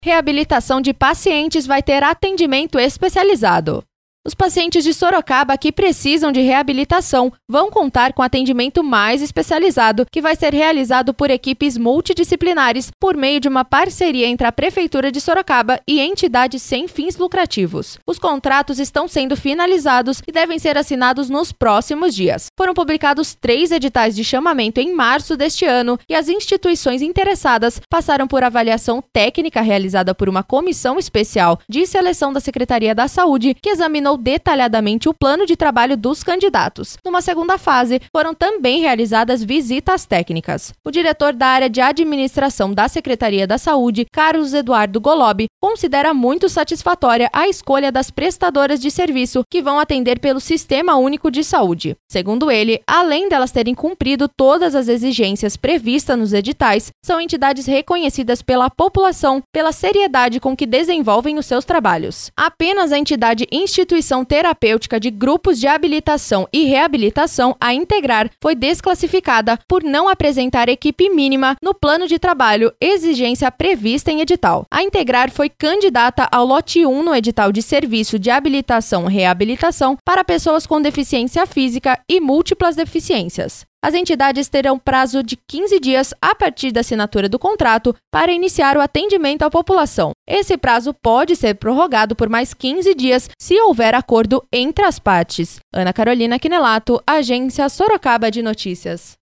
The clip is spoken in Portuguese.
Reabilitação de pacientes vai ter atendimento especializado. Os pacientes de Sorocaba que precisam de reabilitação vão contar com atendimento mais especializado, que vai ser realizado por equipes multidisciplinares por meio de uma parceria entre a Prefeitura de Sorocaba e entidades sem fins lucrativos. Os contratos estão sendo finalizados e devem ser assinados nos próximos dias. Foram publicados 3 editais de chamamento em março deste ano e as instituições interessadas passaram por avaliação técnica realizada por uma comissão especial de seleção da Secretaria da Saúde, que examinou detalhadamente o plano de trabalho dos candidatos. Numa segunda fase, foram também realizadas visitas técnicas. O diretor da área de administração da Secretaria da Saúde, Carlos Eduardo Golob, considera muito satisfatória a escolha das prestadoras de serviço que vão atender pelo Sistema Único de Saúde. Segundo ele, além delas terem cumprido todas as exigências previstas nos editais, são entidades reconhecidas pela população pela seriedade com que desenvolvem os seus trabalhos. Apenas a entidade institucional terapêutica de grupos de habilitação e reabilitação, a Integrar, foi desclassificada por não apresentar equipe mínima no plano de trabalho, exigência prevista em edital. A Integrar foi candidata ao lote 1 no edital de serviço de habilitação e reabilitação para pessoas com deficiência física e múltiplas deficiências. As entidades terão prazo de 15 dias a partir da assinatura do contrato para iniciar o atendimento à população. Esse prazo pode ser prorrogado por mais 15 dias se houver acordo entre as partes. Ana Carolina Quinelato, Agência Sorocaba de Notícias.